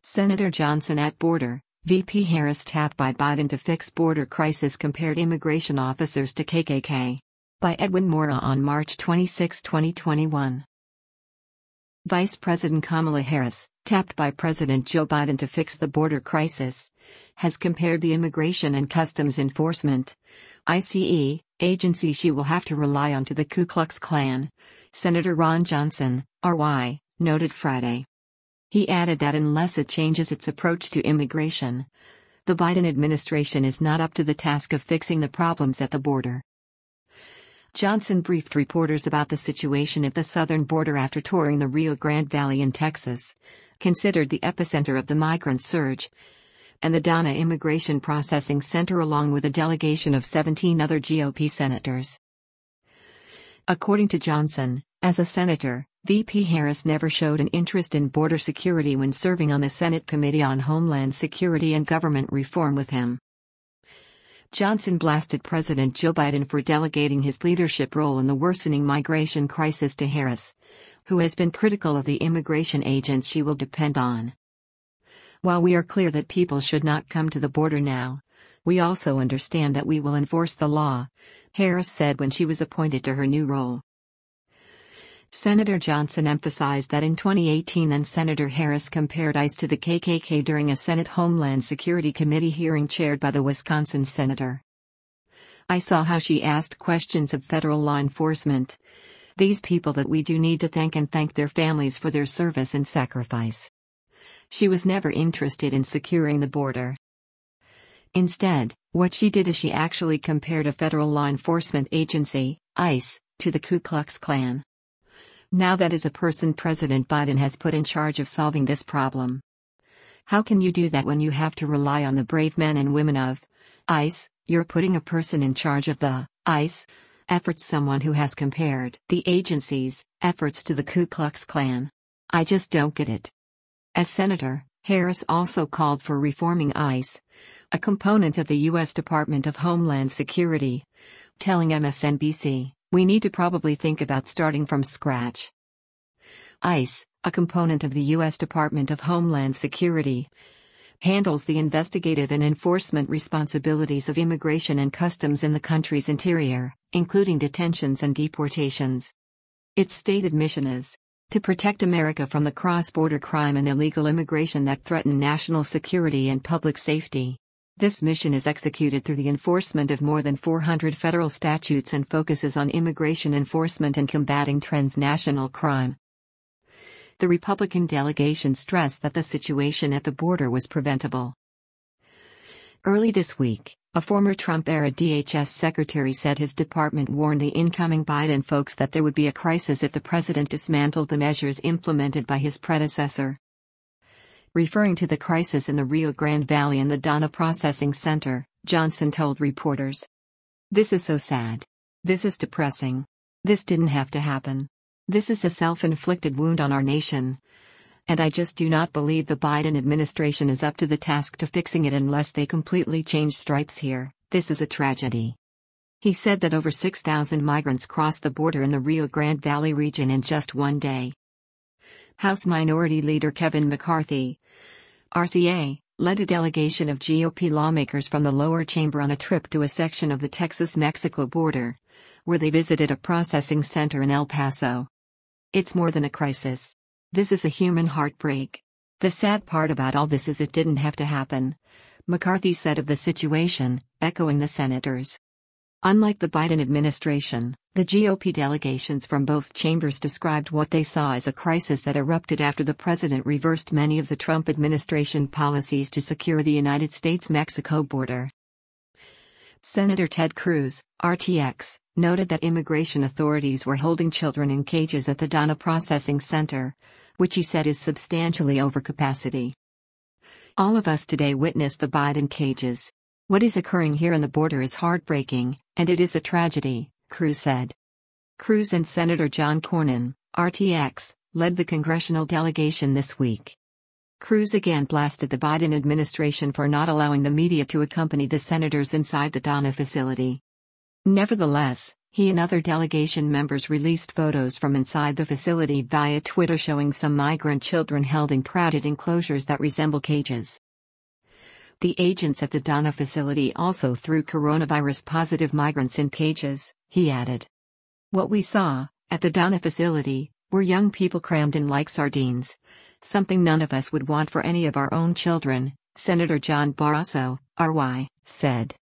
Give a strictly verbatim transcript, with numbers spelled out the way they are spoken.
Senator Johnson at border, V P Harris tapped by Biden to fix border crisis compared immigration officers to K K K. By Edwin Mora on March twenty-sixth, twenty twenty-one. Vice President Kamala Harris, tapped by President Joe Biden to fix the border crisis, has compared the Immigration and Customs Enforcement (I C E) agency she will have to rely on to the Ku Klux Klan, Senator Ron Johnson, R Y, noted Friday. He added that unless it changes its approach to immigration, the Biden administration is not up to the task of fixing the problems at the border. Johnson briefed reporters about the situation at the southern border after touring the Rio Grande Valley in Texas, considered the epicenter of the migrant surge, and the Donna Immigration Processing Center along with a delegation of seventeen other G O P senators. According to Johnson, as a senator, V P Harris never showed an interest in border security when serving on the Senate Committee on Homeland Security and Government Reform with him. Johnson blasted President Joe Biden for delegating his leadership role in the worsening migration crisis to Harris, who has been critical of the immigration agents she will depend on. While we are clear that people should not come to the border now, we also understand that we will enforce the law, Harris said when she was appointed to her new role. Senator Johnson emphasized that in twenty eighteen then Senator Harris compared ICE to the K K K during a Senate Homeland Security Committee hearing chaired by the Wisconsin senator. I saw how she asked questions of federal law enforcement, these people that we do need to thank and thank their families for their service and sacrifice. She was never interested in securing the border. Instead, what she did is she actually compared a federal law enforcement agency, ICE, to the Ku Klux Klan. Now that is a person President Biden has put in charge of solving this problem. How can you do that when you have to rely on the brave men and women of ICE? You're putting a person in charge of the ICE efforts, someone who has compared the agency's efforts to the Ku Klux Klan. I just don't get it. As senator, Harris also called for reforming ICE, a component of the U S Department of Homeland Security, telling M S N B C, "We need to probably think about starting from scratch." ICE, a component of the U S Department of Homeland Security, handles the investigative and enforcement responsibilities of immigration and customs in the country's interior, including detentions and deportations. Its stated mission is to protect America from the cross-border crime and illegal immigration that threaten national security and public safety. This mission is executed through the enforcement of more than four hundred federal statutes and focuses on immigration enforcement and combating transnational crime. The Republican delegation stressed that the situation at the border was preventable. Early this week, a former Trump-era D H S secretary said his department warned the incoming Biden folks that there would be a crisis if the president dismantled the measures implemented by his predecessor. Referring to the crisis in the Rio Grande Valley and the Donna Processing Center, Johnson told reporters, "This is so sad. This is depressing. This didn't have to happen. This is a self-inflicted wound on our nation. And I just do not believe the Biden administration is up to the task to fixing it unless they completely change stripes here. This is a tragedy." He said that over six thousand migrants crossed the border in the Rio Grande Valley region in just one day. House Minority Leader Kevin McCarthy, R C A, led a delegation of G O P lawmakers from the lower chamber on a trip to a section of the Texas-Mexico border, where they visited a processing center in El Paso. "It's more than a crisis. This is a human heartbreak. The sad part about all this is it didn't have to happen," McCarthy said of the situation, echoing the senators. Unlike the Biden administration, the G O P delegations from both chambers described what they saw as a crisis that erupted after the president reversed many of the Trump administration policies to secure the United States-Mexico border. Senator Ted Cruz, R T X, noted that immigration authorities were holding children in cages at the Donna Processing Center, which he said is substantially over capacity. "All of us today witnessed the Biden cages. What is occurring here on the border is heartbreaking, and it is a tragedy," Cruz said. Cruz and Senator John Cornyn, R T X, led the congressional delegation this week. Cruz again blasted the Biden administration for not allowing the media to accompany the senators inside the Donna facility. Nevertheless, He and other delegation members released photos from inside the facility via Twitter showing some migrant children held in crowded enclosures that resemble cages. The agents at the Dana facility also threw coronavirus-positive migrants in cages, he added. What we saw, at the Dana facility, were young people crammed in like sardines. Something none of us would want for any of our own children, Senator John Barrasso, R Y, said.